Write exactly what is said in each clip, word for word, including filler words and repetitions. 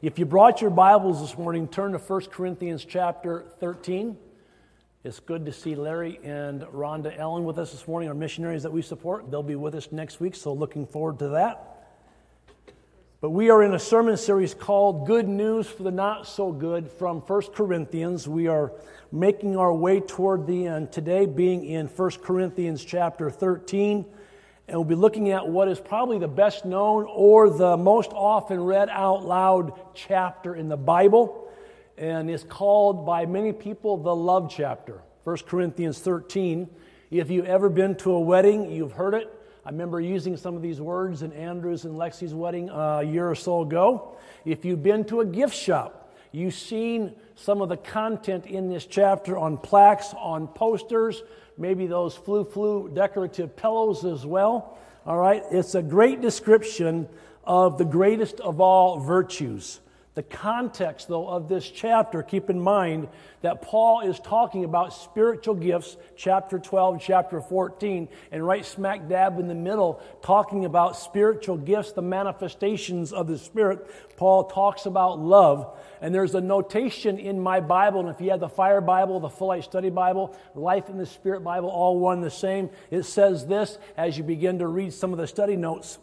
If you brought your Bibles this morning, turn to First Corinthians chapter thirteen. It's good to see Larry and Rhonda Ellen with us this morning, our missionaries that we support. They'll be with us next week, so looking forward to that. But we are in a sermon series called Good News for the Not So Good from First Corinthians. We are making our way toward the end, today being in First Corinthians chapter thirteen. And we'll be looking at what is probably the best known or the most often read out loud chapter in the Bible. And it's called by many people the love chapter, First Corinthians thirteen. If you've ever been to a wedding, you've heard it. I remember using some of these words in Andrew's and Lexi's wedding uh, a year or so ago. If you've been to a gift shop, you've seen some of the content in this chapter on plaques, on posters, maybe those flu-flu decorative pillows as well. All right, it's a great description of the greatest of all virtues. The context, though, of this chapter, keep in mind that Paul is talking about spiritual gifts, chapter twelve, chapter fourteen, and right smack dab in the middle, talking about spiritual gifts, the manifestations of the Spirit. Paul talks about love, and there's a notation in my Bible, and if you have the Fire Bible, the Full Life Study Bible, Life in the Spirit Bible, all one the same, it says this as you begin to read some of the study notes.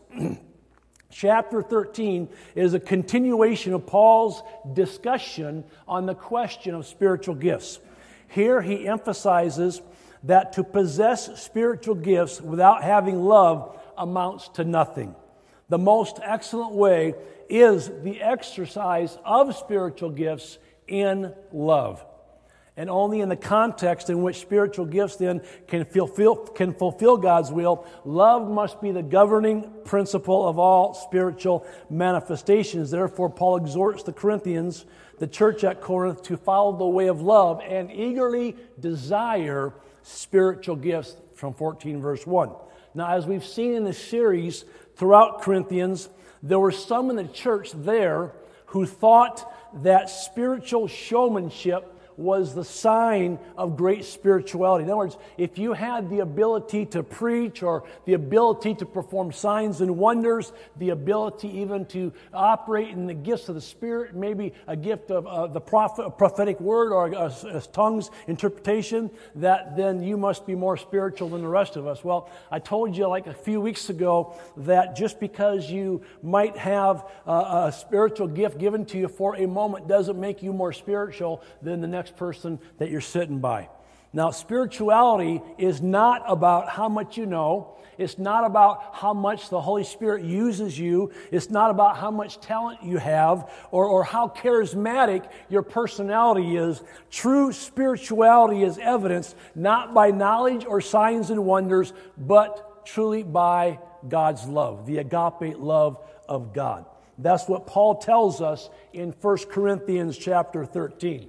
Chapter thirteen is a continuation of Paul's discussion on the question of spiritual gifts. Here he emphasizes that to possess spiritual gifts without having love amounts to nothing. The most excellent way is the exercise of spiritual gifts in love. And only in the context in which spiritual gifts then can fulfill, can fulfill God's will, love must be the governing principle of all spiritual manifestations. Therefore, Paul exhorts the Corinthians, the church at Corinth, to follow the way of love and eagerly desire spiritual gifts from fourteen verse one. Now, as we've seen in this series throughout Corinthians, there were some in the church there who thought that spiritual showmanship was the sign of great spirituality. In other words, if you had the ability to preach or the ability to perform signs and wonders, the ability even to operate in the gifts of the Spirit, maybe a gift of uh, the prophet, prophetic word or a, a tongues interpretation, that then you must be more spiritual than the rest of us. Well, I told you like a few weeks ago that just because you might have a, a spiritual gift given to you for a moment doesn't make you more spiritual than the next person that you're sitting by. Now, spirituality is not about how much you know. It's not about how much the Holy Spirit uses you. It's not about how much talent you have or, or how charismatic your personality is. True spirituality is evidenced not by knowledge or signs and wonders, but truly by God's love, the agape love of God. That's what Paul tells us in First Corinthians chapter thirteen.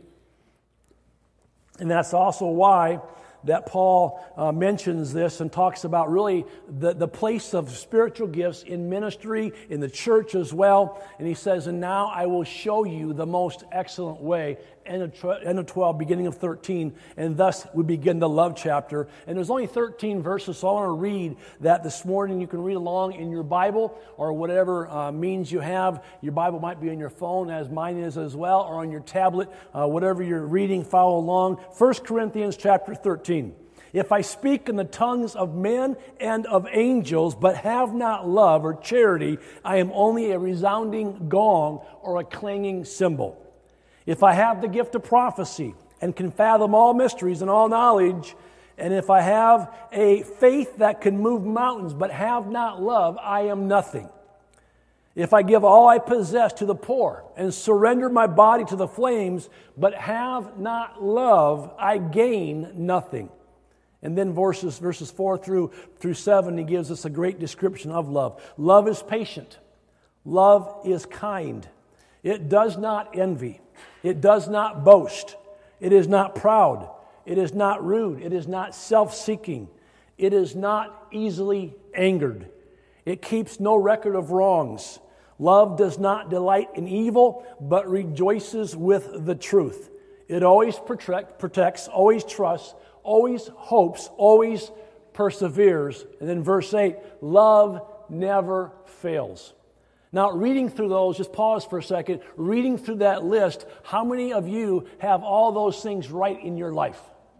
And that's also why that Paul uh, mentions this and talks about really the, the place of spiritual gifts in ministry, in the church as well. And he says, and now I will show you the most excellent way. End of twelve, beginning of thirteen, and thus we begin the love chapter. And there's only thirteen verses, so I want to read that this morning. You can read along in your Bible or whatever uh, means you have. Your Bible might be on your phone, as mine is as well, or on your tablet, uh, whatever you're reading, follow along. First Corinthians chapter thirteen. If I speak in the tongues of men and of angels, but have not love or charity, I am only a resounding gong or a clanging cymbal. If I have the gift of prophecy and can fathom all mysteries and all knowledge, and if I have a faith that can move mountains but have not love, I am nothing. If I give all I possess to the poor and surrender my body to the flames but have not love, I gain nothing. And then verses, verses four through, through seven, he gives us a great description of love. Love is patient. Love is kind. It does not envy. It does not boast. It is not proud. It is not rude. It is not self-seeking. It is not easily angered. It keeps no record of wrongs. Love does not delight in evil, but rejoices with the truth. It always protect, protects, always trusts, always hopes, always perseveres. And then verse eight, love never fails. Now, reading through those, just pause for a second, reading through that list, how many of you have all those things right in your life?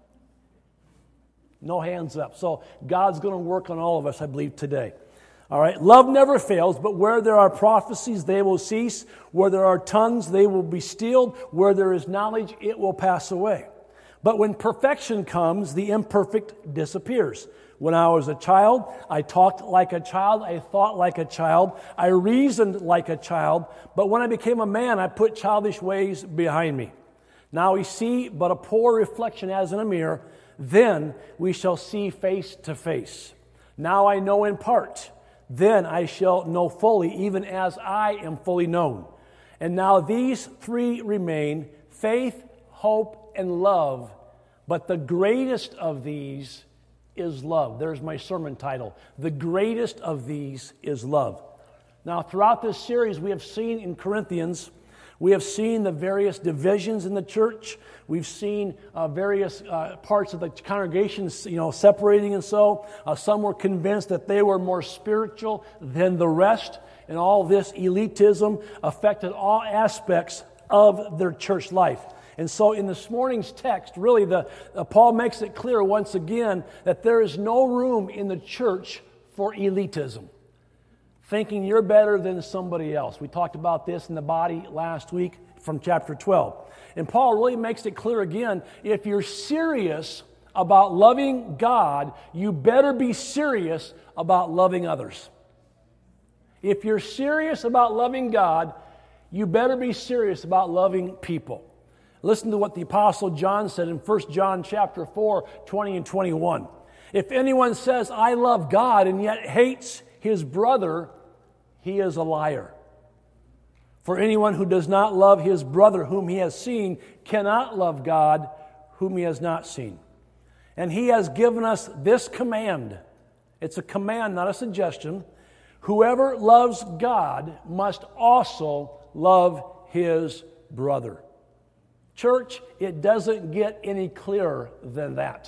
No hands up. So God's going to work on all of us, I believe, today. All right, love never fails, but where there are prophecies, they will cease. Where there are tongues, they will be stilled. Where there is knowledge, it will pass away. But when perfection comes, the imperfect disappears. When I was a child, I talked like a child, I thought like a child, I reasoned like a child, but when I became a man, I put childish ways behind me. Now we see but a poor reflection as in a mirror, then we shall see face to face. Now I know in part, then I shall know fully, even as I am fully known. And now these three remain, faith, hope, and love, but the greatest of these is love. There's my sermon title. The greatest of these is love. Now, throughout this series, we have seen in Corinthians, we have seen the various divisions in the church. We've seen uh, various uh, parts of the congregations, you know, separating and so. Uh, some were convinced that they were more spiritual than the rest, and all this elitism affected all aspects of their church life. And so in this morning's text, really, the uh, Paul makes it clear once again that there is no room in the church for elitism, thinking you're better than somebody else. We talked about this in the body last week from chapter twelve. And Paul really makes it clear again, if you're serious about loving God, you better be serious about loving others. If you're serious about loving God, you better be serious about loving people. Listen to what the Apostle John said in First John chapter four, twenty and twenty-one. If anyone says, I love God, and yet hates his brother, he is a liar. For anyone who does not love his brother whom he has seen cannot love God whom he has not seen. And he has given us this command. It's a command, not a suggestion. Whoever loves God must also love his brother. Church, it doesn't get any clearer than that.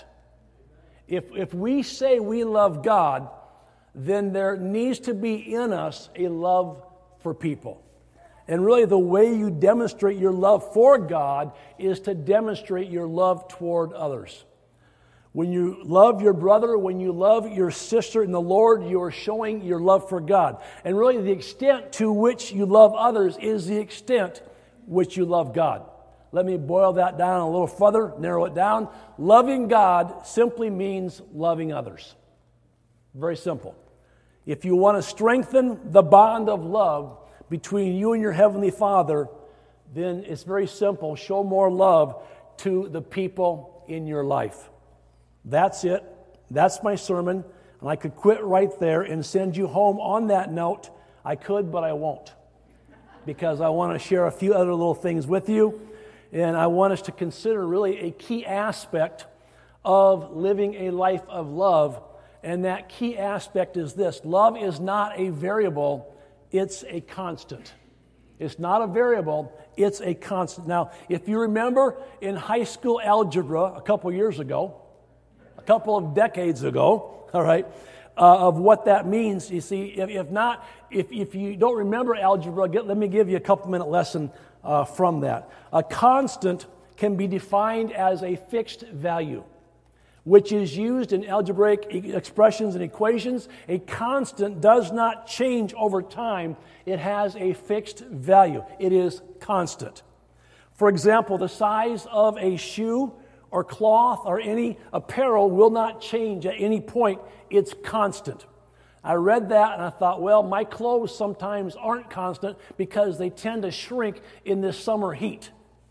If, if we say we love God, then there needs to be in us a love for people. And really the way you demonstrate your love for God is to demonstrate your love toward others. When you love your brother, when you love your sister in the Lord, you are showing your love for God. And really the extent to which you love others is the extent which you love God. Let me boil that down a little further, narrow it down. Loving God simply means loving others. Very simple. If you want to strengthen the bond of love between you and your Heavenly Father, then it's very simple. Show more love to the people in your life. That's it. That's my sermon. And I could quit right there and send you home on that note. I could, but I won't. Because I want to share a few other little things with you. And I want us to consider really a key aspect of living a life of love. And that key aspect is this. Love is not a variable, it's a constant. It's not a variable, it's a constant. Now, if you remember in high school algebra a couple years ago, a couple of decades ago, all right, uh, of what that means, you see, if, if not, if, if you don't remember algebra, get, let me give you a couple minute lesson Uh, from that. A constant can be defined as a fixed value, which is used in algebraic e- expressions and equations. A constant does not change over time. It has a fixed value. It is constant. For example, the size of a shoe or cloth or any apparel will not change at any point. It's constant. I read that and I thought, well, my clothes sometimes aren't constant because they tend to shrink in this summer heat.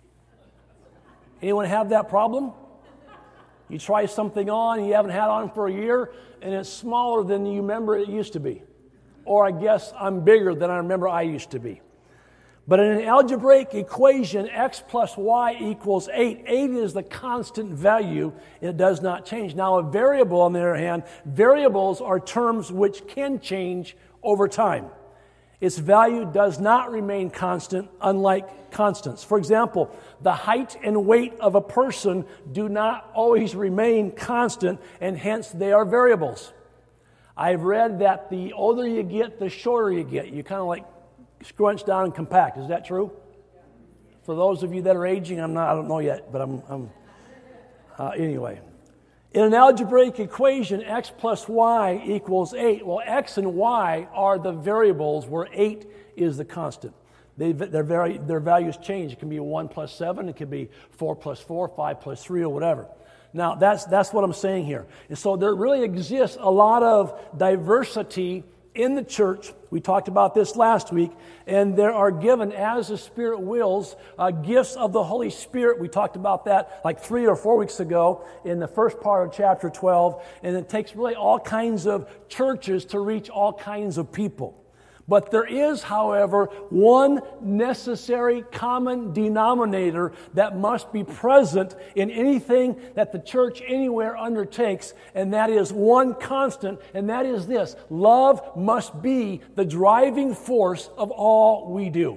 Anyone have that problem? You try something on and you haven't had on for a year and it's smaller than you remember it used to be. Or I guess I'm bigger than I remember I used to be. But in an algebraic equation, x plus y equals eight. eight is the constant value. It does not change. Now, a variable, on the other hand, variables are terms which can change over time. Its value does not remain constant, unlike constants. For example, the height and weight of a person do not always remain constant, and hence they are variables. I've read that the older you get, the shorter you get. You kind of like scrunched down and compact. Is that true? For those of you that are aging, I'm not, I don't know yet, but I'm, I'm uh, anyway. In an algebraic equation, x plus y equals eight. Well, x and y are the variables where eight is the constant. They, their, very, their values change. It can be one plus seven. It can be four plus four, five plus three, or whatever. Now, that's, that's what I'm saying here. And so there really exists a lot of diversity in the church. We talked about this last week. And there are given, as the Spirit wills, uh, gifts of the Holy Spirit. We talked about that like three or four weeks ago in the first part of chapter twelve. And it takes really all kinds of churches to reach all kinds of people. But there is, however, one necessary common denominator that must be present in anything that the church anywhere undertakes, and that is one constant, and that is this: love must be the driving force of all we do.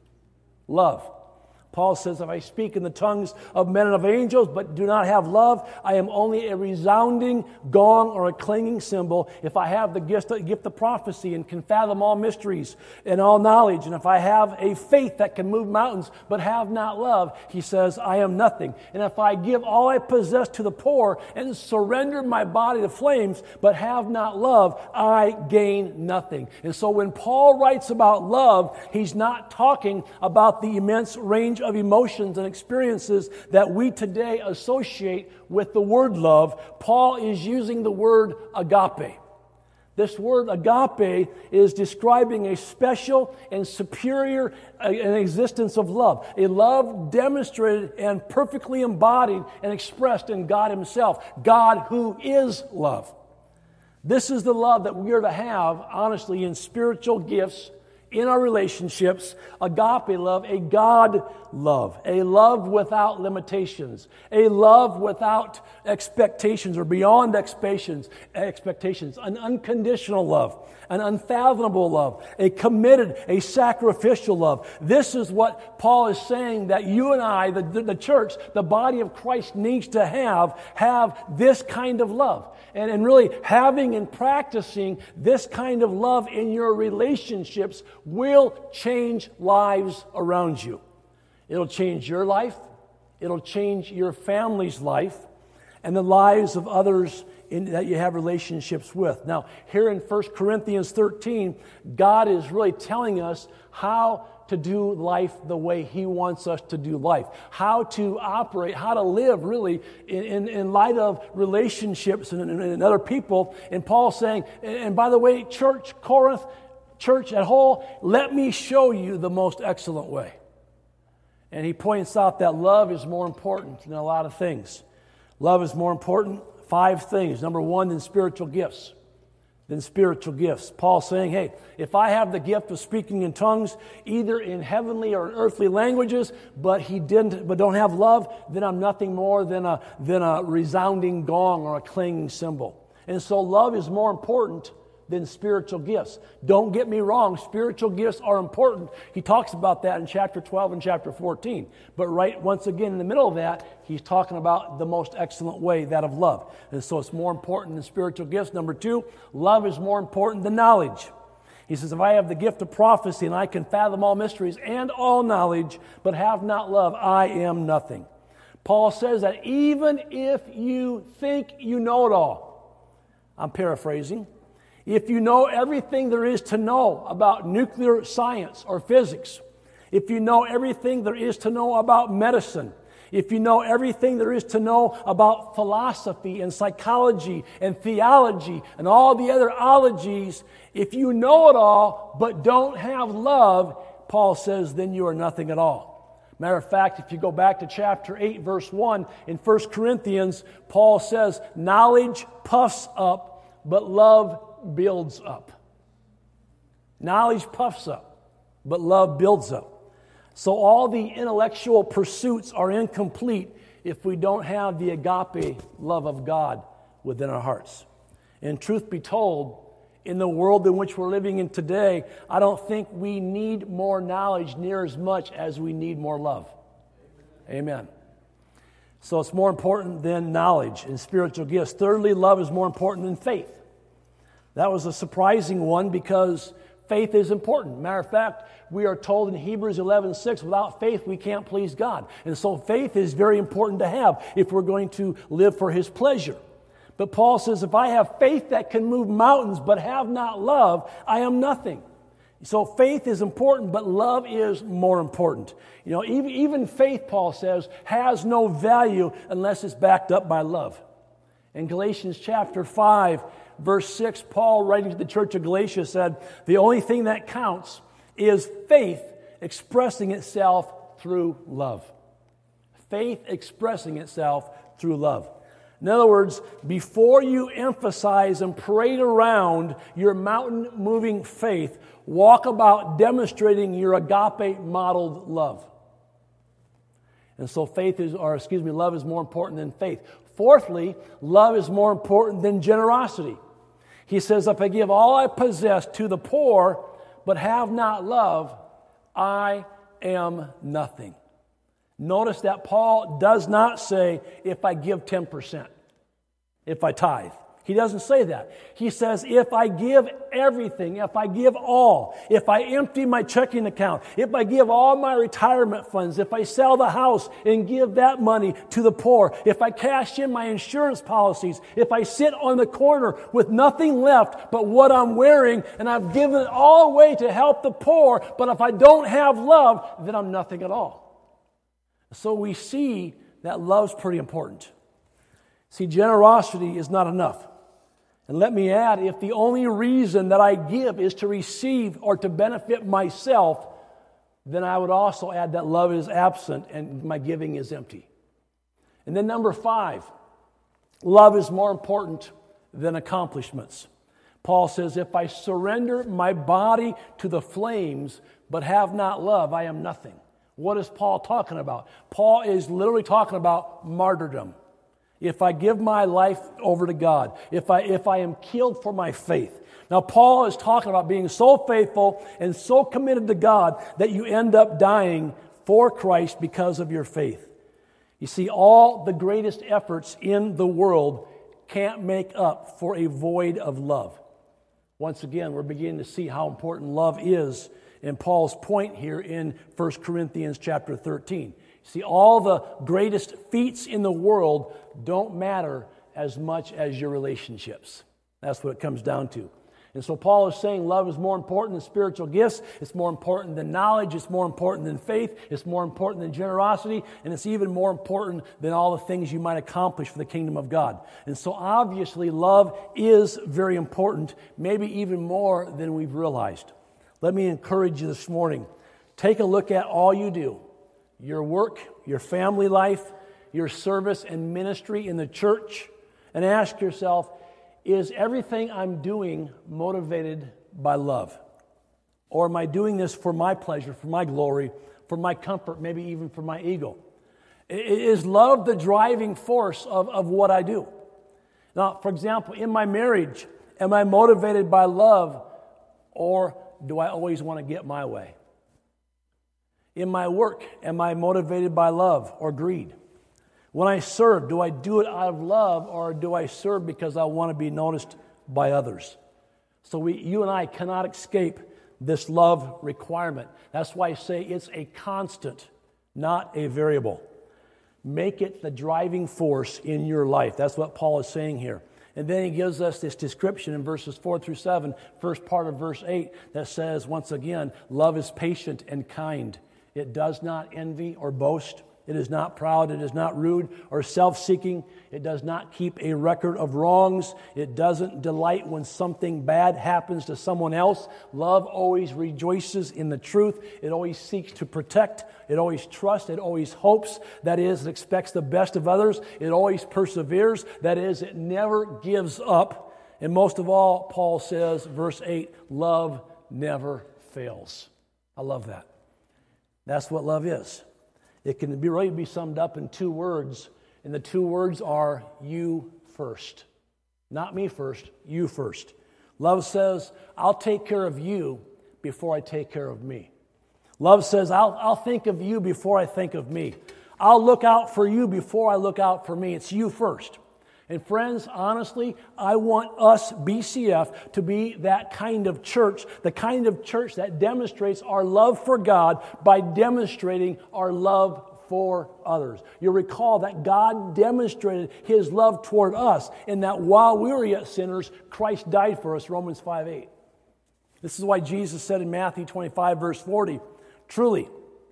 Love. Paul says, if I speak in the tongues of men and of angels, but do not have love, I am only a resounding gong or a clanging cymbal. If I have the gift, gift of prophecy and can fathom all mysteries and all knowledge, and if I have a faith that can move mountains, but have not love, he says, I am nothing. And if I give all I possess to the poor and surrender my body to flames, but have not love, I gain nothing. And so when Paul writes about love, he's not talking about the immense range of emotions and experiences that we today associate with the word love. Paul is using the word agape. This word agape is describing a special and superior uh, an existence of love, a love demonstrated and perfectly embodied and expressed in God Himself, God who is love. This is the love that we are to have, honestly, in spiritual gifts, in our relationships, agape love, a God love, a love without limitations, a love without expectations or beyond expectations, expectations, an unconditional love, an unfathomable love, a committed, a sacrificial love. This is what Paul is saying that you and I, the, the church, the body of Christ needs to have, have this kind of love. And, and really having and practicing this kind of love in your relationships will change lives around you. It'll change your life. It'll change your family's life and the lives of others in, that you have relationships with. Now, here in First Corinthians thirteen, God is really telling us how to do life the way He wants us to do life, how to operate, how to live really in, in, in light of relationships and, and, and other people. And Paul's saying, and by the way, church, Corinth, church at whole, let me show you the most excellent way. And he points out that love is more important than a lot of things. Love is more important, five things. Number one, than spiritual gifts. Than spiritual gifts. Paul's saying, hey, if I have the gift of speaking in tongues, either in heavenly or in earthly languages, but he didn't, but don't have love, then I'm nothing more than a than a resounding gong or a clanging cymbal. And so love is more important than spiritual gifts. Don't get me wrong, spiritual gifts are important. He talks about that in chapter twelve and chapter fourteen. But right, once again, in the middle of that, he's talking about the most excellent way, that of love. And so it's more important than spiritual gifts. Number two, love is more important than knowledge. He says, if I have the gift of prophecy and I can fathom all mysteries and all knowledge, but have not love, I am nothing. Paul says that even if you think you know it all, I'm paraphrasing, if you know everything there is to know about nuclear science or physics, if you know everything there is to know about medicine, if you know everything there is to know about philosophy and psychology and theology and all the other ologies, if you know it all but don't have love, Paul says, then you are nothing at all. Matter of fact, if you go back to chapter eight, verse one, in First Corinthians, Paul says, knowledge puffs up, but love builds up. Knowledge puffs up, but love builds up. So all the intellectual pursuits are incomplete if we don't have the agape love of God within our hearts. And truth be told, in the world in which we're living in today, I don't think we need more knowledge near as much as we need more love. Amen. So it's more important than knowledge and spiritual gifts. Thirdly, love is more important than faith. That was a surprising one because faith is important. Matter of fact, we are told in Hebrews eleven six, without faith we can't please God. And so faith is very important to have if we're going to live for His pleasure. But Paul says, if I have faith that can move mountains but have not love, I am nothing. So faith is important, but love is more important. You know, even, even faith, Paul says, has no value unless it's backed up by love. In Galatians chapter five, verse six, Paul, writing to the church of Galatia, said, the only thing that counts is faith expressing itself through love. Faith expressing itself through love. In other words, before you emphasize and parade around your mountain-moving faith, walk about demonstrating your agape modeled love. And so faith is, or excuse me, love is more important than faith. Fourthly, love is more important than generosity. He says, if I give all I possess to the poor, but have not love, I am nothing. Notice that Paul does not say, if I give ten percent, if I tithe. He doesn't say that. He says, if I give everything, if I give all, if I empty my checking account, if I give all my retirement funds, if I sell the house and give that money to the poor, if I cash in my insurance policies, if I sit on the corner with nothing left but what I'm wearing and I've given it all away to help the poor, but if I don't have love, then I'm nothing at all. So we see that love's pretty important. See, generosity is not enough. And let me add, if the only reason that I give is to receive or to benefit myself, then I would also add that love is absent and my giving is empty. And then number five, love is more important than accomplishments. Paul says, if I surrender my body to the flames but have not love, I am nothing. What is Paul talking about? Paul is literally talking about martyrdom. If I give my life over to God, if I if I am killed for my faith. Now, Paul is talking about being so faithful and so committed to God that you end up dying for Christ because of your faith. You see, all the greatest efforts in the world can't make up for a void of love. Once again, we're beginning to see how important love is in Paul's point here in First Corinthians chapter thirteen. See, all the greatest feats in the world don't matter as much as your relationships. That's what it comes down to. And so Paul is saying love is more important than spiritual gifts. It's more important than knowledge. It's more important than faith. It's more important than generosity. And it's even more important than all the things you might accomplish for the kingdom of God. And so obviously love is very important, maybe even more than we've realized. Let me encourage you this morning. Take a look at all you do. Your work, your family life, your service and ministry in the church, and ask yourself, is everything I'm doing motivated by love? Or am I doing this for my pleasure, for my glory, for my comfort, maybe even for my ego? Is love the driving force of, of what I do? Now, for example, in my marriage, am I motivated by love, or do I always want to get my way? In my work, am I motivated by love or greed? When I serve, do I do it out of love, or do I serve because I want to be noticed by others? So we, you and I cannot escape this love requirement. That's why I say it's a constant, not a variable. Make it the driving force in your life. That's what Paul is saying here. And then he gives us this description in verses four through seven, first part of verse eight, that says, once again, love is patient and kind. It does not envy or boast. It is not proud. It is not rude or self-seeking. It does not keep a record of wrongs. It doesn't delight when something bad happens to someone else. Love always rejoices in the truth. It always seeks to protect. It always trusts. It always hopes. That is, it expects the best of others. It always perseveres. That is, it never gives up. And most of all, Paul says, verse eight, love never fails. I love that. That's what love is. It can be really be summed up in two words, and the two words are you first. Not me first, you first. Love says, I'll take care of you before I take care of me. Love says, I'll, I'll think of you before I think of me. I'll look out for you before I look out for me. It's you first. And friends, honestly, I want us, B C F, to be that kind of church, the kind of church that demonstrates our love for God by demonstrating our love for others. You'll recall that God demonstrated His love toward us in that while we were yet sinners, Christ died for us, Romans five eight. This is why Jesus said in Matthew twenty-five, verse forty, truly,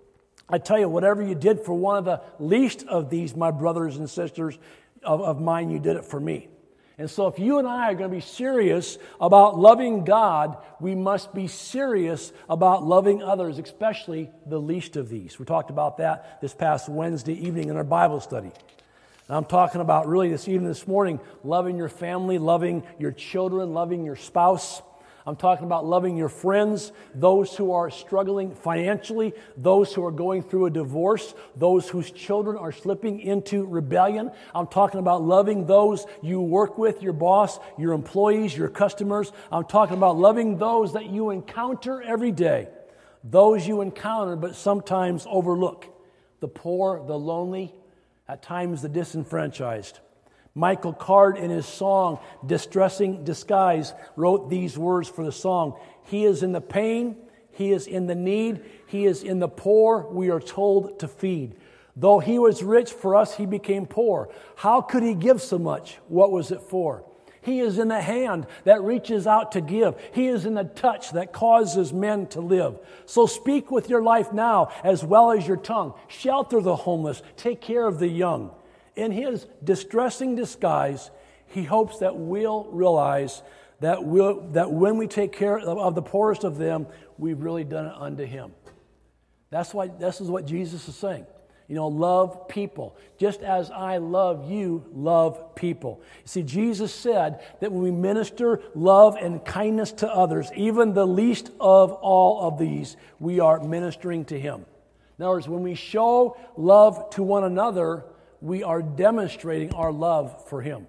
I tell you, whatever you did for one of the least of these, my brothers and sisters, Of, of mine, you did it for me. And so if you and I are going to be serious about loving God, we must be serious about loving others, especially the least of these. We talked about that this past Wednesday evening in our Bible study. And I'm talking about really this evening, this morning, loving your family, loving your children, loving your spouse. I'm talking about loving your friends, those who are struggling financially, those who are going through a divorce, those whose children are slipping into rebellion. I'm talking about loving those you work with, your boss, your employees, your customers. I'm talking about loving those that you encounter every day, those you encounter but sometimes overlook, the poor, the lonely, at times the disenfranchised. Michael Card, in his song, Distressing Disguise, wrote these words for the song. He is in the pain, he is in the need, he is in the poor, we are told to feed. Though he was rich, for us he became poor. How could he give so much? What was it for? He is in the hand that reaches out to give. He is in the touch that causes men to live. So speak with your life now as well as your tongue. Shelter the homeless, take care of the young. In his distressing disguise, he hopes that we'll realize that, we'll, that when we take care of, of the poorest of them, we've really done it unto him. That's why this is what Jesus is saying. You know, love people. Just as I love you, love people. You see, Jesus said that when we minister love and kindness to others, even the least of all of these, we are ministering to him. In other words, when we show love to one another, we are demonstrating our love for him.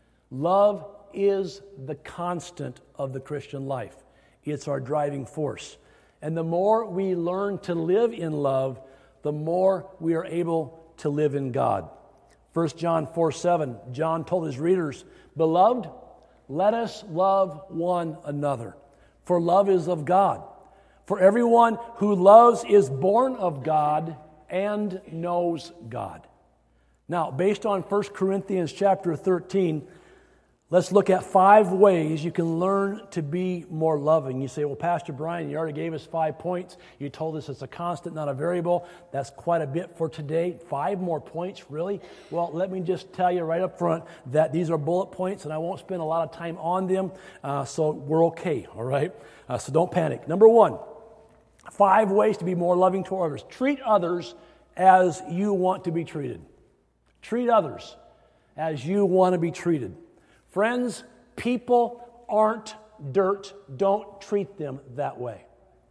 Love is the constant of the Christian life. It's our driving force. And the more we learn to live in love, the more we are able to live in God. First John four seven, John told his readers, Beloved, let us love one another, for love is of God. For everyone who loves is born of God and knows God. Now, based on First Corinthians chapter thirteen, let's look at five ways you can learn to be more loving. You say, well, Pastor Brian, you already gave us five points. You told us it's a constant, not a variable. That's quite a bit for today. Five more points, really? Well, let me just tell you right up front that these are bullet points, and I won't spend a lot of time on them, uh, so we're okay, all right? Uh, so don't panic. Number one, five ways to be more loving to others. Treat others as you want to be treated. Treat others as you want to be treated. Friends, people aren't dirt. Don't treat them that way.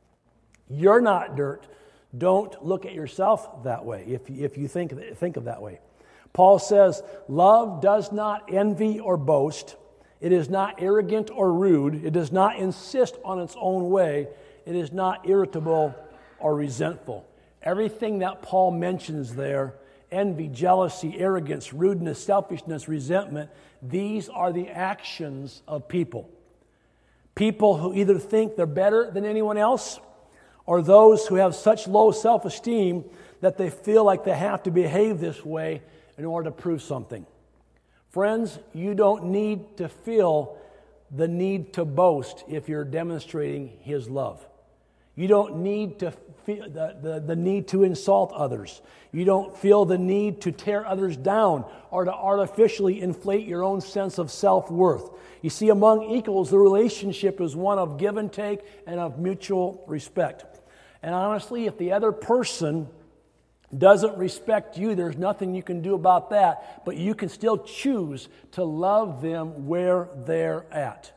You're not dirt. Don't look at yourself that way if, if you think, think of that way. Paul says, love does not envy or boast. It is not arrogant or rude. It does not insist on its own way. It is not irritable or resentful. Everything that Paul mentions there, envy, jealousy, arrogance, rudeness, selfishness, resentment, these are the actions of people. People who either think they're better than anyone else, or those who have such low self-esteem that they feel like they have to behave this way in order to prove something. Friends, you don't need to feel the need to boast if you're demonstrating his love. You don't need to feel the, the, the need to insult others. You don't feel the need to tear others down or to artificially inflate your own sense of self-worth. You see, among equals, the relationship is one of give and take and of mutual respect. And honestly, if the other person doesn't respect you, there's nothing you can do about that, but you can still choose to love them where they're at.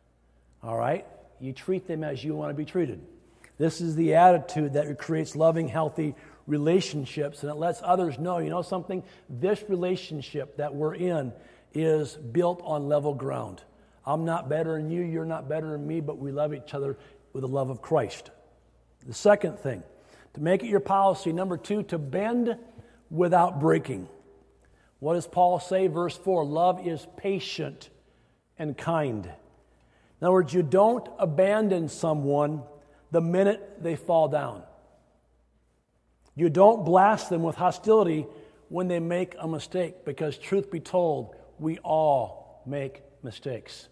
All right? You treat them as you want to be treated. This is the attitude that creates loving, healthy relationships, and it lets others know, you know something? This relationship that we're in is built on level ground. I'm not better than you, you're not better than me, but we love each other with the love of Christ. The second thing, to make it your policy, number two, to bend without breaking. What does Paul say? Verse four, love is patient and kind. In other words, you don't abandon someone the minute they fall down. You don't blast them with hostility when they make a mistake, because truth be told, we all make mistakes.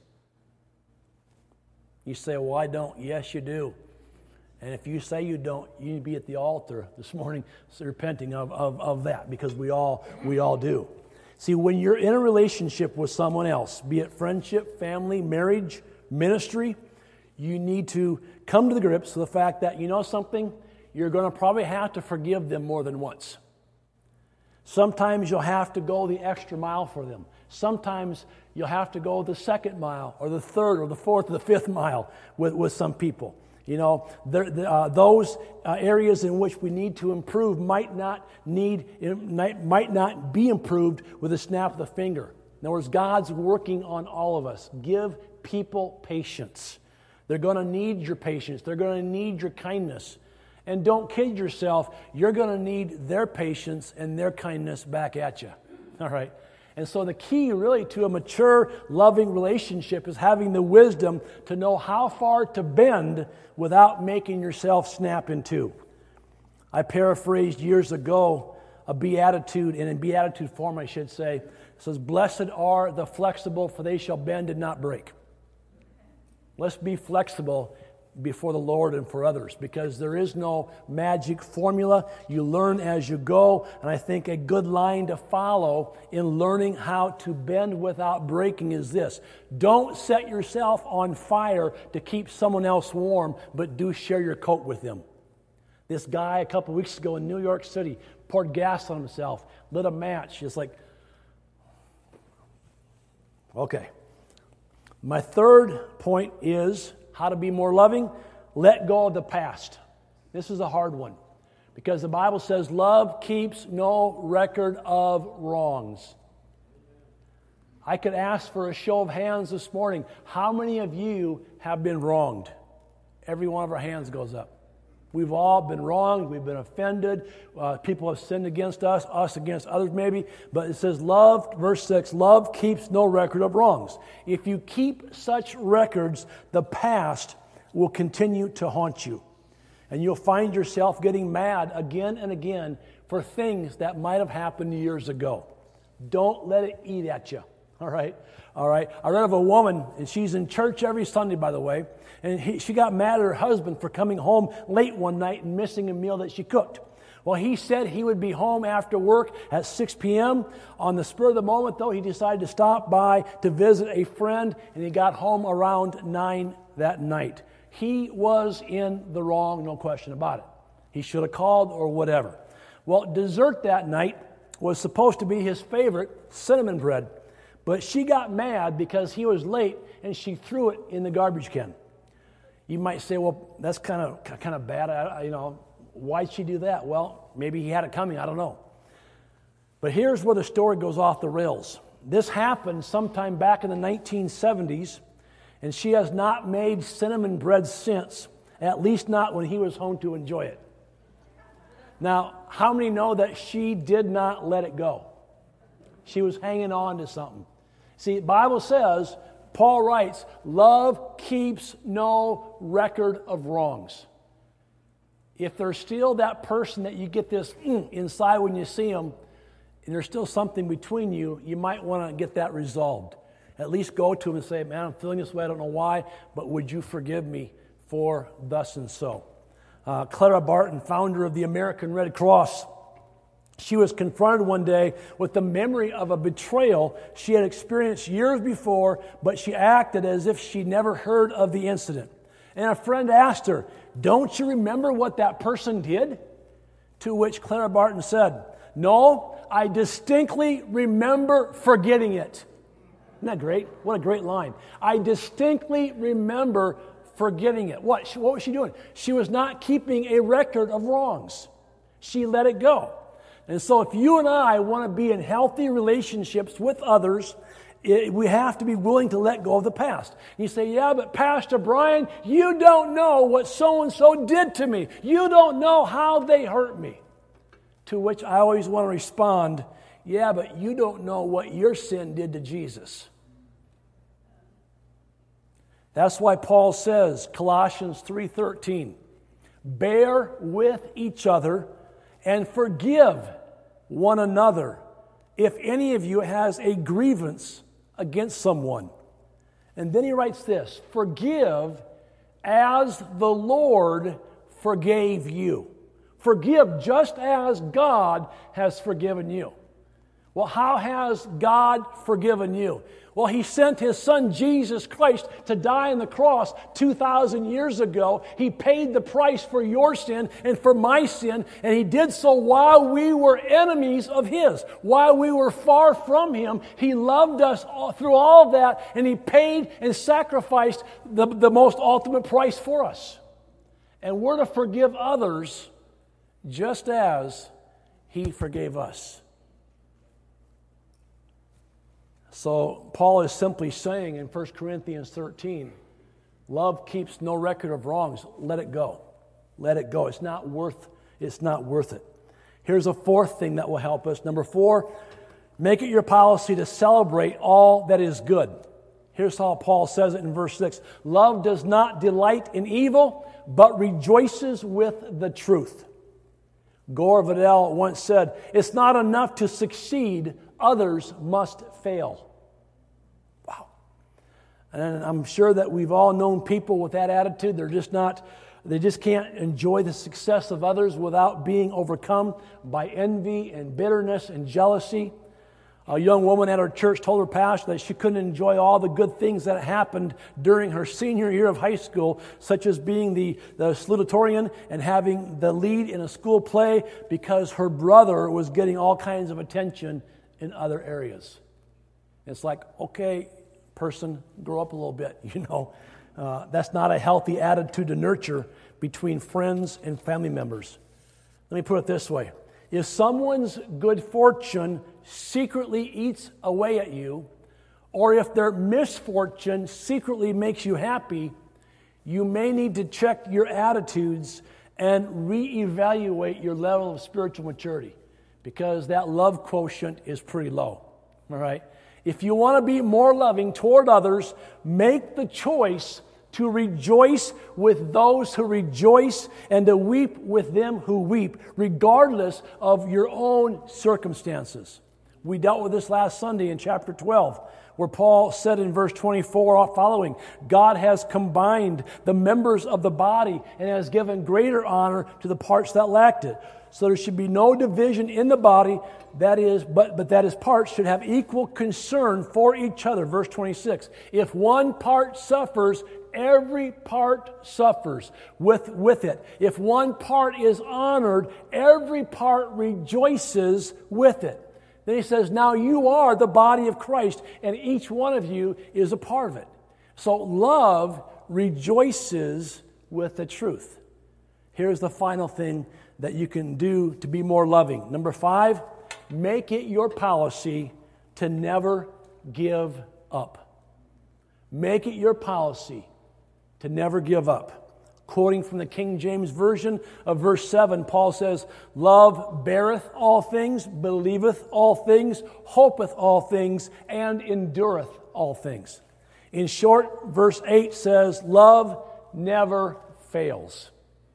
You say, well, I don't. Yes, you do. And if you say you don't, you need to be at the altar this morning repenting of, of, of that, because we all we all do. See, when you're in a relationship with someone else, be it friendship, family, marriage, ministry, you need to come to the grips with the fact that, you know something, you're going to probably have to forgive them more than once. Sometimes you'll have to go the extra mile for them. Sometimes you'll have to go the second mile or the third or the fourth or the fifth mile with, with some people. You know, there, uh, those uh, areas in which we need to improve might not need, might not be improved with a snap of the finger. In other words, God's working on all of us. Give people patience. They're going to need your patience. They're going to need your kindness. And don't kid yourself, you're going to need their patience and their kindness back at you. All right? And so the key really to a mature, loving relationship is having the wisdom to know how far to bend without making yourself snap in two. I paraphrased years ago a beatitude, and in beatitude form I should say, it says, "Blessed are the flexible, for they shall bend and not break." Let's be flexible before the Lord and for others, because there is no magic formula. You learn as you go, and I think a good line to follow in learning how to bend without breaking is this: don't set yourself on fire to keep someone else warm, but do share your coat with them. This guy a couple weeks ago in New York City poured gas on himself, lit a match. It's like, okay. My third point is how to be more loving. Let go of the past. This is a hard one, because the Bible says love keeps no record of wrongs. I could ask for a show of hands this morning. How many of you have been wronged? Every one of our hands goes up. We've all been wronged. We've been offended. Uh, people have sinned against us, us against others maybe. But it says love, verse six, love keeps no record of wrongs. If you keep such records, the past will continue to haunt you. And you'll find yourself getting mad again and again for things that might have happened years ago. Don't let it eat at you. All right? All right. I read of a woman, and she's in church every Sunday, by the way, and he, she got mad at her husband for coming home late one night and missing a meal that she cooked. Well, he said he would be home after work at six p.m. On the spur of the moment, though, he decided to stop by to visit a friend, and he got home around nine that night. He was in the wrong, no question about it. He should have called or whatever. Well, dessert that night was supposed to be his favorite, cinnamon bread. But she got mad because he was late, and she threw it in the garbage can. You might say, well, that's kind of kind of bad. I, you know, why'd she do that? Well, maybe he had it coming. I don't know. But here's where the story goes off the rails. This happened sometime back in the nineteen seventies, and she has not made cinnamon bread since, at least not when he was home to enjoy it. Now, how many know that she did not let it go? She was hanging on to something. See, the Bible says, Paul writes, love keeps no record of wrongs. If there's still that person that you get this mm, inside when you see them, and there's still something between you, you might want to get that resolved. At least go to him and say, man, I'm feeling this way, I don't know why, but would you forgive me for thus and so? Uh, Clara Barton, founder of the American Red Cross, she was confronted one day with the memory of a betrayal she had experienced years before, but she acted as if she never heard of the incident. And a friend asked her, don't you remember what that person did? To which Clara Barton said, no, I distinctly remember forgetting it. Isn't that great? What a great line. I distinctly remember forgetting it. What? What was she doing? She was not keeping a record of wrongs. She let it go. And so if you and I want to be in healthy relationships with others, it, we have to be willing to let go of the past. You say, yeah, but Pastor Brian, you don't know what so-and-so did to me. You don't know how they hurt me. To which I always want to respond, Yeah, but you don't know what your sin did to Jesus. That's why Paul says, Colossians three thirteen, bear with each other and forgive one another if any of you has a grievance against someone. And then he writes this, forgive as the Lord forgave you. Forgive just as God has forgiven you. Well, how has God forgiven you? Well, He sent His Son Jesus Christ to die on the cross two thousand years ago. He paid the price for your sin and for my sin, and He did so while we were enemies of His. While we were far from Him, He loved us all, through all of that, and He paid and sacrificed the, the most ultimate price for us. And we're to forgive others just as He forgave us. So Paul is simply saying in First Corinthians thirteen, love keeps no record of wrongs. Let it go. Let it go. It's not worth, it's not worth it. Here's a fourth thing that will help us. Number four, make it your policy to celebrate all that is good. Here's how Paul says it in verse six. Love does not delight in evil, but rejoices with the truth. Gore Vidal once said, it's not enough to succeed, others must fail. Wow. And I'm sure that we've all known people with that attitude. They're just not, they just can't enjoy the success of others without being overcome by envy and bitterness and jealousy. A young woman at our church told her pastor that she couldn't enjoy all the good things that happened during her senior year of high school, such as being the, the salutatorian and having the lead in a school play, because her brother was getting all kinds of attention in other areas. It's like, okay, person, grow up a little bit, you know. Uh, that's not a healthy attitude to nurture between friends and family members. Let me put it this way. If someone's good fortune secretly eats away at you, or if their misfortune secretly makes you happy, you may need to check your attitudes and reevaluate your level of spiritual maturity, because that love quotient is pretty low. All right? If you want to be more loving toward others, make the choice to rejoice with those who rejoice and to weep with them who weep, regardless of your own circumstances. We dealt with this last Sunday in chapter twelve, where Paul said in verse twenty-four following, God has combined the members of the body and has given greater honor to the parts that lacked it. So there should be no division in the body, that is, but, but that his parts should have equal concern for each other. Verse twenty-six, if one part suffers, every part suffers with, with it. If one part is honored, every part rejoices with it. Then he says, now you are the body of Christ, and each one of you is a part of it. So love rejoices with the truth. Here's the final thing that you can do to be more loving. Number five, make it your policy to never give up. Make it your policy to never give up. Quoting from the King James Version of verse seven, Paul says, love beareth all things, believeth all things, hopeth all things, and endureth all things. In short, verse eight says, love never fails.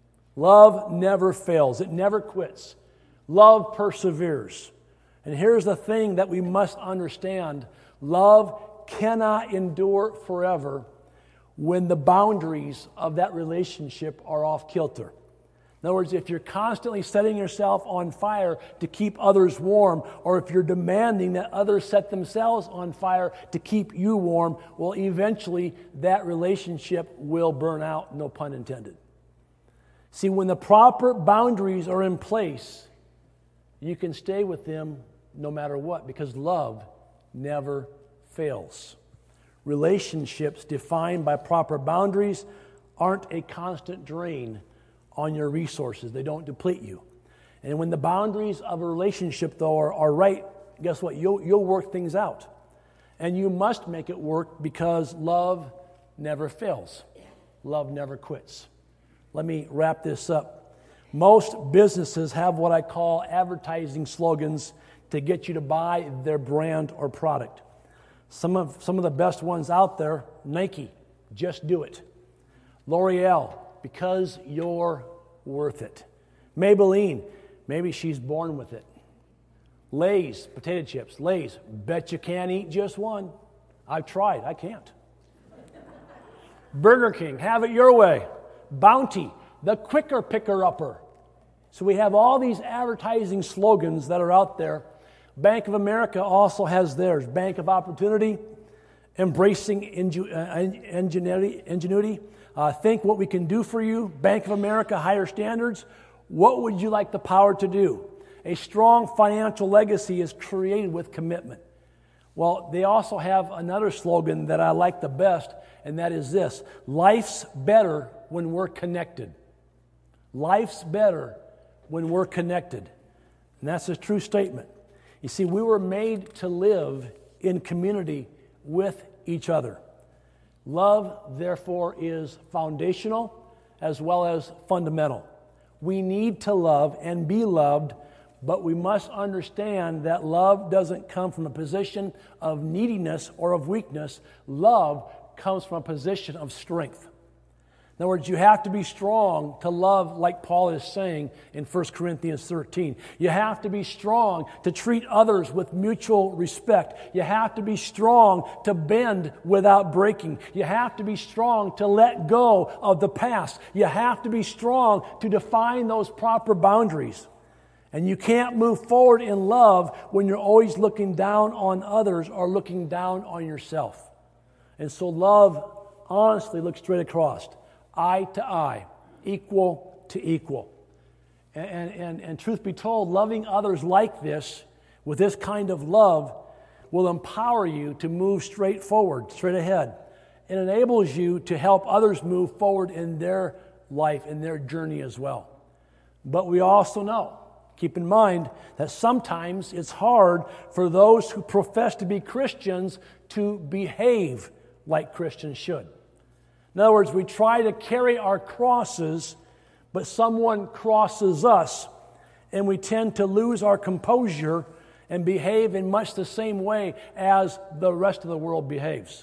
Love never fails. It never quits. Love perseveres. And here's the thing that we must understand. Love cannot endure forever when the boundaries of that relationship are off kilter. In other words, if you're constantly setting yourself on fire to keep others warm, or if you're demanding that others set themselves on fire to keep you warm, well, eventually that relationship will burn out, no pun intended. See, when the proper boundaries are in place, you can stay with them no matter what, because love never fails. Relationships defined by proper boundaries aren't a constant drain on your resources. They don't deplete you. And when the boundaries of a relationship, though, are, are right, guess what? You'll, you'll work things out. And you must make it work, because love never fails. Love never quits. Let me wrap this up. Most businesses have what I call advertising slogans to get you to buy their brand or product. Some of, some of the best ones out there: Nike, just do it. L'Oreal, because you're worth it. Maybelline, maybe she's born with it. Lay's, potato chips, Lay's, bet you can't eat just one. I've tried, I can't. Burger King, have it your way. Bounty, the quicker picker-upper. So we have all these advertising slogans that are out there. Bank of America also has theirs. Bank of Opportunity, embracing ingenuity, ingenuity. Uh, think what we can do for you. Bank of America, higher standards. What would you like the power to do? A strong financial legacy is created with commitment. Well, they also have another slogan that I like the best, and that is this: life's better when we're connected. Life's better when we're connected. And that's a true statement. You see, we were made to live in community with each other. Love, therefore, is foundational as well as fundamental. We need to love and be loved, but we must understand that love doesn't come from a position of neediness or of weakness. Love comes from a position of strength. In other words, you have to be strong to love, like Paul is saying in First Corinthians thirteen. You have to be strong to treat others with mutual respect. You have to be strong to bend without breaking. You have to be strong to let go of the past. You have to be strong to define those proper boundaries. And you can't move forward in love when you're always looking down on others or looking down on yourself. And so love honestly looks straight across. Eye to eye, equal to equal. And, and, and truth be told, loving others like this, with this kind of love, will empower you to move straight forward, straight ahead. It enables you to help others move forward in their life, in their journey as well. But we also know, keep in mind, that sometimes it's hard for those who profess to be Christians to behave like Christians should. In other words, we try to carry our crosses, but someone crosses us, and we tend to lose our composure and behave in much the same way as the rest of the world behaves.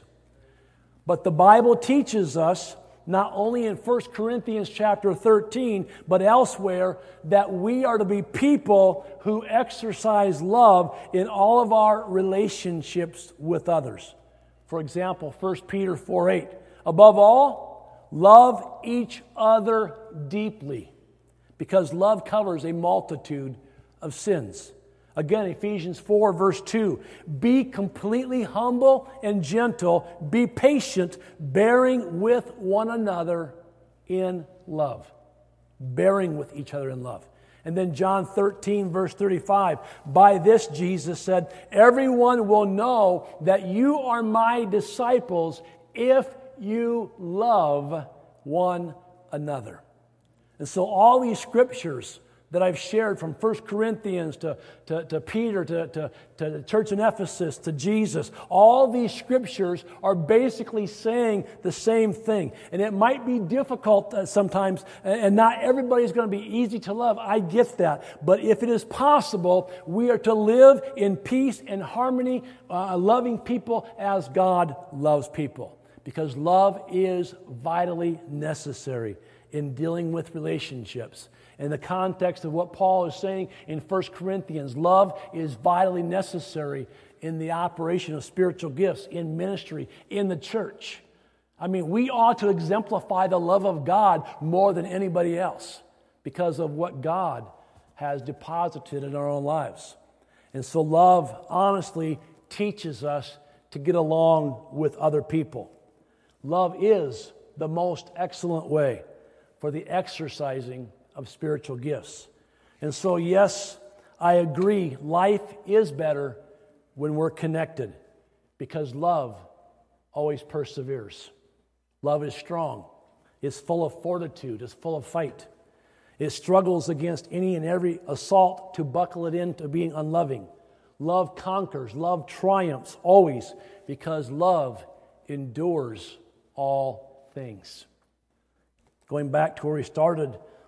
But the Bible teaches us, not only in First Corinthians chapter thirteen, but elsewhere, that we are to be people who exercise love in all of our relationships with others. For example, First Peter four eight. Above all, love each other deeply, because love covers a multitude of sins. Again, Ephesians four, verse two, be completely humble and gentle, be patient, bearing with one another in love. Bearing with each other in love. And then John thirteen, verse thirty-five, by this Jesus said, everyone will know that you are my disciples if you love one another. And so all these scriptures that I've shared, from First Corinthians to, to, to Peter, to, to, to the church in Ephesus, to Jesus, all these scriptures are basically saying the same thing. And it might be difficult uh, sometimes, and not everybody's going to be easy to love. I get that. But if it is possible, we are to live in peace and harmony, uh, loving people as God loves people. Because love is vitally necessary in dealing with relationships. In the context of what Paul is saying in First Corinthians, love is vitally necessary in the operation of spiritual gifts, in ministry, in the church. I mean, we ought to exemplify the love of God more than anybody else because of what God has deposited in our own lives. And so love honestly teaches us to get along with other people. Love is the most excellent way for the exercising of spiritual gifts. And so, yes, I agree, life is better when we're connected, because love always perseveres. Love is strong. It's full of fortitude. It's full of fight. It struggles against any and every assault to buckle it into being unloving. Love conquers. Love triumphs always, because love endures all things. Going back to where we started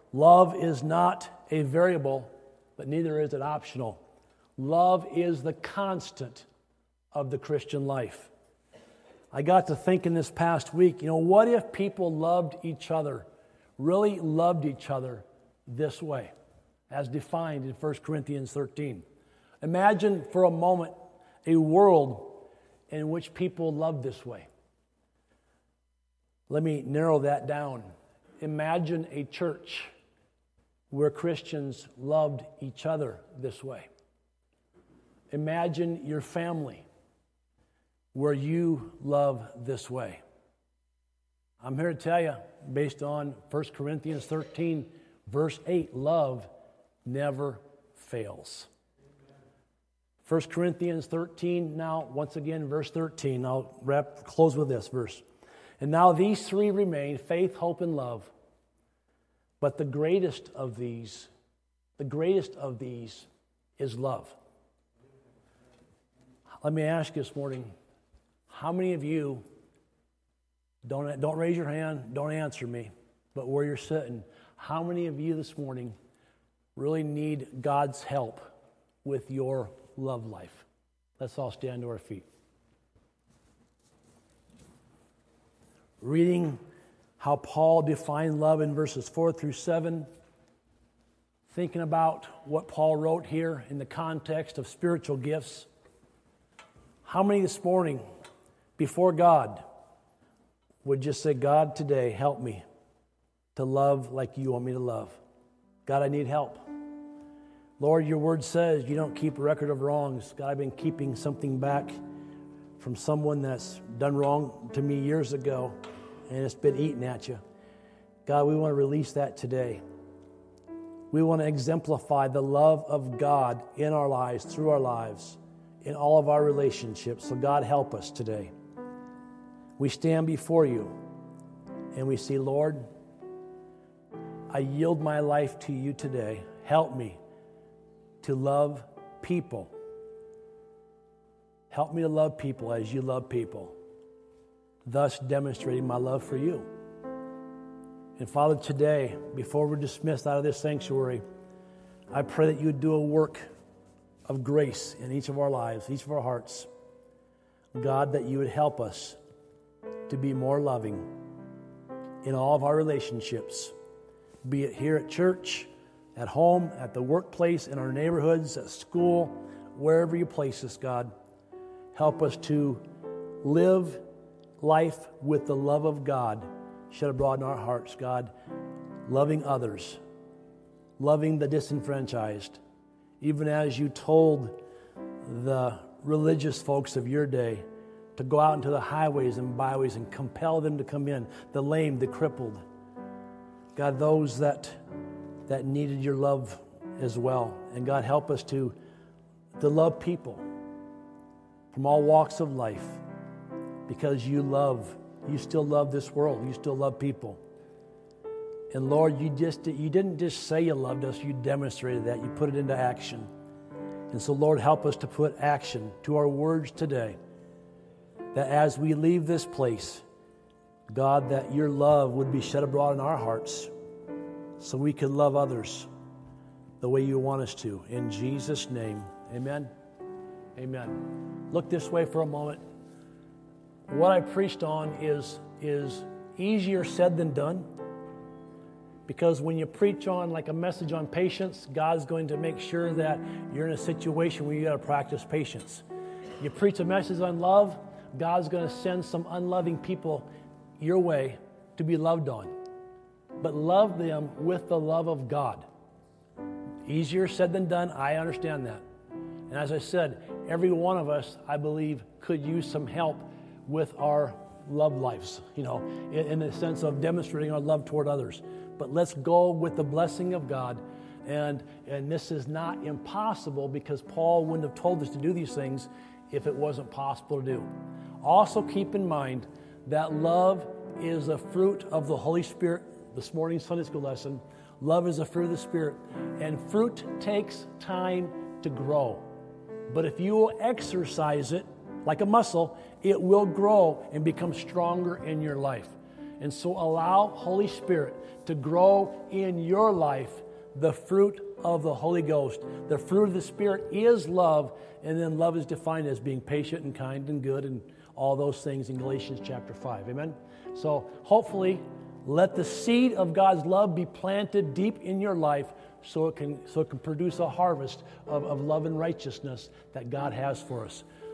Love is not a variable, but neither is it optional. Love is the constant of the Christian life. I got to thinking this past week, you know, what if people loved each other, really loved each other this way, as defined in First Corinthians thirteen? Imagine for a moment a world in which people love this way. Let me narrow that down. Imagine a church where Christians loved each other this way. Imagine your family where you love this way. I'm here to tell you, based on First Corinthians thirteen, verse eight, love never fails. First Corinthians thirteen, now, once again, verse thirteen. I'll wrap, close with this verse. And now these three remain, faith, hope, and love. But the greatest of these, the greatest of these is love. Let me ask you this morning, how many of you, don't, don't raise your hand, don't answer me, but where you're sitting, how many of you this morning really need God's help with your love life? Let's all stand to our feet. Reading how Paul defined love in verses four through seven, thinking about what Paul wrote here in the context of spiritual gifts. How many this morning, before God, would just say, God, today, help me to love like you want me to love? God, I need help. Lord, your word says you don't keep a record of wrongs. God, I've been keeping something back from someone that's done wrong to me years ago, and it's been eating at you. God, we want to release that today. We want to exemplify the love of God in our lives, through our lives, in all of our relationships. So God, help us today. We stand before you and we say, Lord, I yield my life to you today. Help me to love people. Help me to love people as you love people, thus demonstrating my love for you. And Father, today, before we're dismissed out of this sanctuary, I pray that you would do a work of grace in each of our lives, each of our hearts. God, that you would help us to be more loving in all of our relationships, be it here at church, at home, at the workplace, in our neighborhoods, at school, wherever you place us, God. Help us to live life with the love of God shed abroad in our hearts, God, loving others, loving the disenfranchised, even as you told the religious folks of your day to go out into the highways and byways and compel them to come in, the lame, the crippled. God, those that that needed your love as well. And God, help us to, to love people from all walks of life, because you love, you still love this world, you still love people. And Lord, you just you didn't just say you loved us, you demonstrated that, you put it into action. And so Lord, help us to put action to our words today, that as we leave this place, God, that your love would be shed abroad in our hearts so we can love others the way you want us to. In Jesus' name, amen. Amen. Look this way for a moment. What I preached on is, is easier said than done, because when you preach on like a message on patience, God's going to make sure that you're in a situation where you got to practice patience. You preach a message on love, God's going to send some unloving people your way to be loved on. But love them with the love of God. Easier said than done, I understand that. And as I said, every one of us, I believe, could use some help with our love lives, you know, in, in the sense of demonstrating our love toward others. But let's go with the blessing of God. And, and this is not impossible, because Paul wouldn't have told us to do these things if it wasn't possible to do. Also keep in mind that love is a fruit of the Holy Spirit. This morning's Sunday school lesson, love is a fruit of the Spirit, and fruit takes time to grow. But if you will exercise it like a muscle, it will grow and become stronger in your life. And so allow Holy Spirit to grow in your life the fruit of the Holy Ghost. The fruit of the Spirit is love, and then love is defined as being patient and kind and good and all those things in Galatians chapter five. Amen? So hopefully, let the seed of God's love be planted deep in your life so it can, so it can produce a harvest of, of love and righteousness that God has for us.